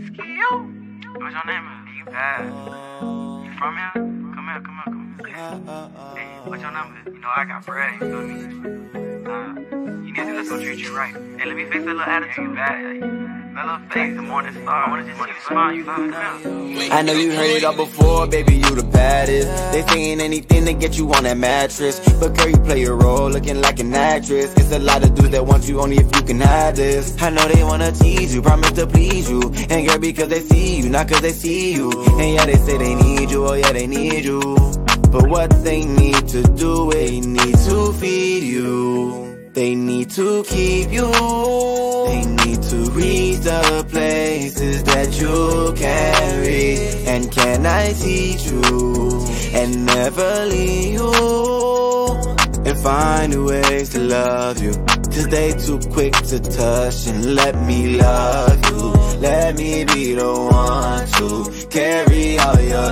What's your name? You bad. You from here? Come here. Hey, what's your number? You know I got bread, you feel me? You need to let them treat you right. Hey, let me fix that little attitude. You bad. That little face, the morning star. I wanna just see you smile, you feel me? Come here. I know you heard it all before, baby, you the baddest. They saying anything to get you on that mattress, but girl, you play your role looking like an actress. It's a lot of dudes that want you only if you can have this. I know they wanna tease you, promise to please you, and girl, because they see you, not cause they see you. And yeah, they say they need you, oh yeah, they need you, but what they need to do, they need to feed you. They need to keep you. They need to reach the places that you can reach. And can I teach you and never leave you, and find new ways to love you, cause they too quick to touch. And let me love you, let me be the one to carry all your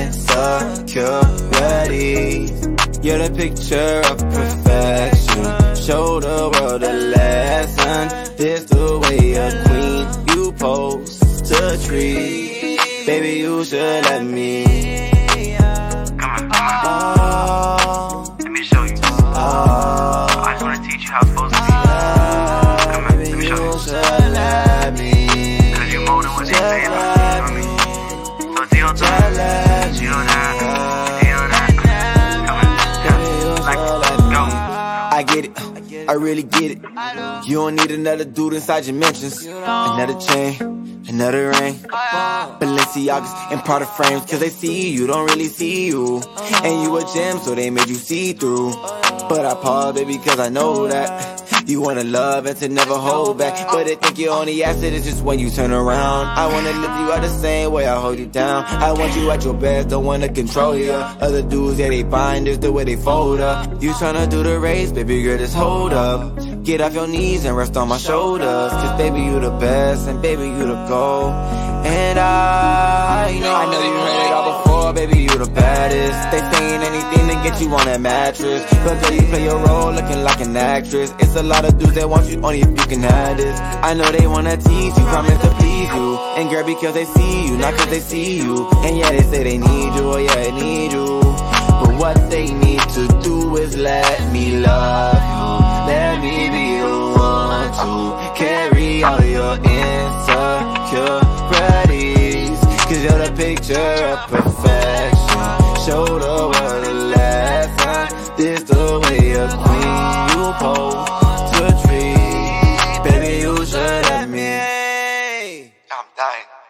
insecurities. You're the picture of perfection, show the world a lesson. This the way a queen you supposed to treat. Baby, you should let me. Come on. Let me show you. I just wanna teach you how it's supposed to be. Come on, let me show you. Cause you more than what they say about me. So deal that. I get it, I really get it. You don't need another dude inside your mentions. Another chain, another ring, Balenciagas and Prada frames, cause they see you, don't really see you. And you a gem, so they made you see through. But I pause, baby, cause I know that you wanna love and to never hold back, but they think you only acid is just when you turn around. I wanna lift you out the same way I hold you down. I want you at your best, don't wanna control you. Other dudes, yeah, they fine, just the way they fold up. You tryna do the race, baby girl, just hold up. Get off your knees and rest on my shoulders, cause baby, you the best, and baby, you the goal. And I know you heard it all before, baby, you the baddest. They saying anything to get you on that mattress, but girl, you play your role looking like an actress. It's a lot of dudes that want you only if you can have this. I know they wanna tease you, promise to please you, and girl, because they see you, not cause they see you. And yeah, they say they need you, oh yeah, they need you, but what they need to do is let me love you. Let me be the one to carry all your insecurities, cause you're the picture of perfection, show the world a lesson. This the way a queen you supposed to treat. Baby, you should let me. I'm dying.